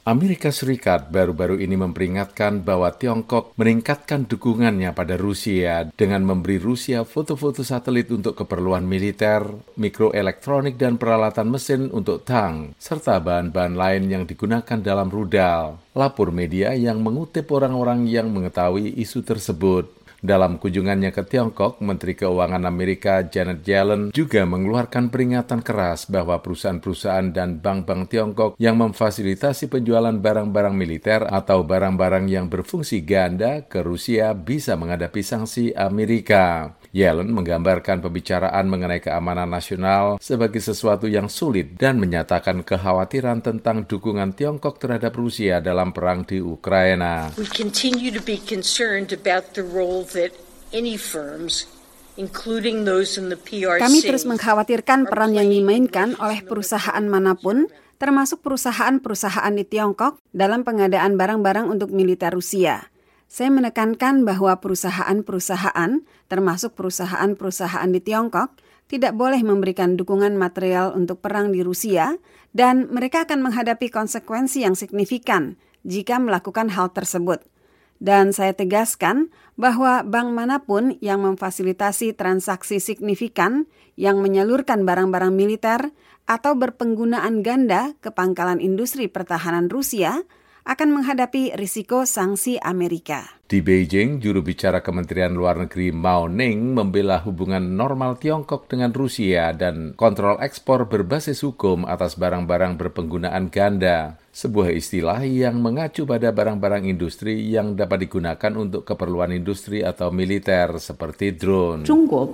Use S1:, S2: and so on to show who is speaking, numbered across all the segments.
S1: Amerika Serikat baru-baru ini memperingatkan bahwa Tiongkok meningkatkan dukungannya pada Rusia dengan memberi Rusia foto-foto satelit untuk keperluan militer, mikroelektronik dan peralatan mesin untuk tank, serta bahan-bahan lain yang digunakan dalam rudal. Lapor media yang mengutip orang-orang yang mengetahui isu tersebut. Dalam kunjungannya ke Tiongkok, Menteri Keuangan Amerika Janet Yellen juga mengeluarkan peringatan keras bahwa perusahaan-perusahaan dan bank-bank Tiongkok yang memfasilitasi penjualan barang-barang militer atau barang-barang yang berfungsi ganda ke Rusia bisa menghadapi sanksi Amerika. Yellen menggambarkan pembicaraan mengenai keamanan nasional sebagai sesuatu yang sulit dan menyatakan kekhawatiran tentang dukungan Tiongkok terhadap Rusia dalam perang di Ukraina.
S2: We continue to be concerned about the role that any firms, including those in the PRC.
S3: Kami terus mengkhawatirkan peran yang dimainkan oleh perusahaan manapun, termasuk perusahaan-perusahaan di Tiongkok dalam pengadaan barang-barang untuk militer Rusia. Saya menekankan bahwa perusahaan-perusahaan, termasuk perusahaan-perusahaan di Tiongkok, tidak boleh memberikan dukungan material untuk perang di Rusia dan mereka akan menghadapi konsekuensi yang signifikan jika melakukan hal tersebut. Dan saya tegaskan bahwa bank manapun yang memfasilitasi transaksi signifikan yang menyalurkan barang-barang militer atau berpenggunaan ganda ke pangkalan industri pertahanan Rusia akan menghadapi risiko sanksi Amerika.
S1: Di Beijing, juru bicara Kementerian Luar Negeri Mao Ning membela hubungan normal Tiongkok dengan Rusia dan kontrol ekspor berbasis hukum atas barang-barang berpenggunaan ganda. Sebuah istilah yang mengacu pada barang-barang industri yang dapat digunakan untuk keperluan industri atau militer seperti drone.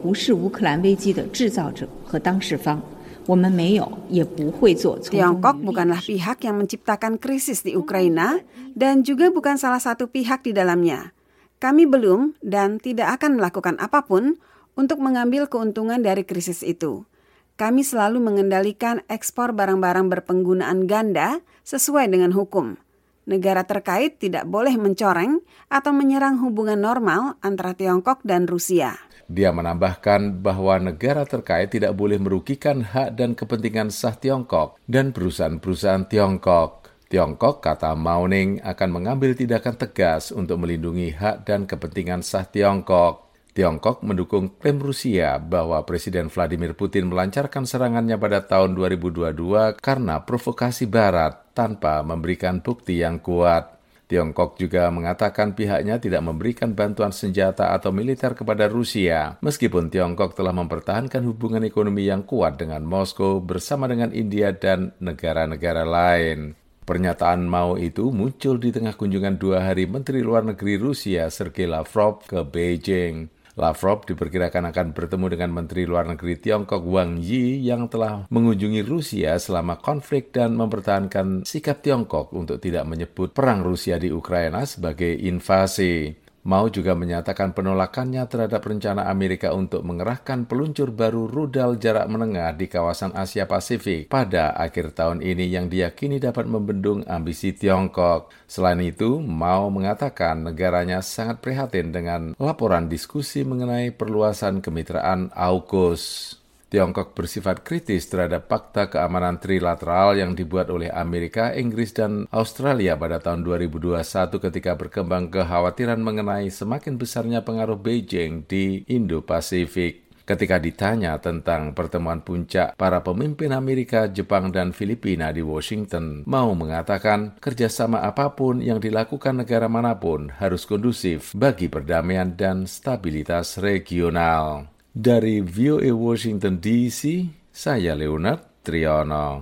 S3: Tiongkok bukanlah pihak yang menciptakan krisis di Ukraina dan juga bukan salah satu pihak di dalamnya. Kami belum dan tidak akan melakukan apapun untuk mengambil keuntungan dari krisis itu. Kami selalu mengendalikan ekspor barang-barang berpenggunaan ganda sesuai dengan hukum. Negara terkait tidak boleh mencoreng atau menyerang hubungan normal antara Tiongkok dan Rusia.
S1: Dia menambahkan bahwa negara terkait tidak boleh merugikan hak dan kepentingan sah Tiongkok dan perusahaan-perusahaan Tiongkok. Tiongkok, kata Mao Ning, akan mengambil tindakan tegas untuk melindungi hak dan kepentingan sah Tiongkok. Tiongkok mendukung klaim Rusia bahwa Presiden Vladimir Putin melancarkan serangannya pada tahun 2022 karena provokasi Barat tanpa memberikan bukti yang kuat. Tiongkok juga mengatakan pihaknya tidak memberikan bantuan senjata atau militer kepada Rusia, meskipun Tiongkok telah mempertahankan hubungan ekonomi yang kuat dengan Moskow bersama dengan India dan negara-negara lain. Pernyataan Mao itu muncul di tengah kunjungan 2 hari Menteri Luar Negeri Rusia Sergei Lavrov ke Beijing. Lavrov diperkirakan akan bertemu dengan Menteri Luar Negeri Tiongkok Wang Yi yang telah mengunjungi Rusia selama konflik dan mempertahankan sikap Tiongkok untuk tidak menyebut perang Rusia di Ukraina sebagai invasi. Mao juga menyatakan penolakannya terhadap rencana Amerika untuk mengerahkan peluncur baru rudal jarak menengah di kawasan Asia Pasifik pada akhir tahun ini yang diyakini dapat membendung ambisi Tiongkok. Selain itu, Mao mengatakan negaranya sangat prihatin dengan laporan diskusi mengenai perluasan kemitraan AUKUS. Tiongkok bersifat kritis terhadap fakta keamanan trilateral yang dibuat oleh Amerika, Inggris, dan Australia pada tahun 2021 ketika berkembang kekhawatiran mengenai semakin besarnya pengaruh Beijing di Indo-Pasifik. Ketika ditanya tentang pertemuan puncak para pemimpin Amerika, Jepang, dan Filipina di Washington, Mao mengatakan kerjasama apapun yang dilakukan negara manapun harus kondusif bagi perdamaian dan stabilitas regional. Dari VOA Washington DC, saya Leonard Triono.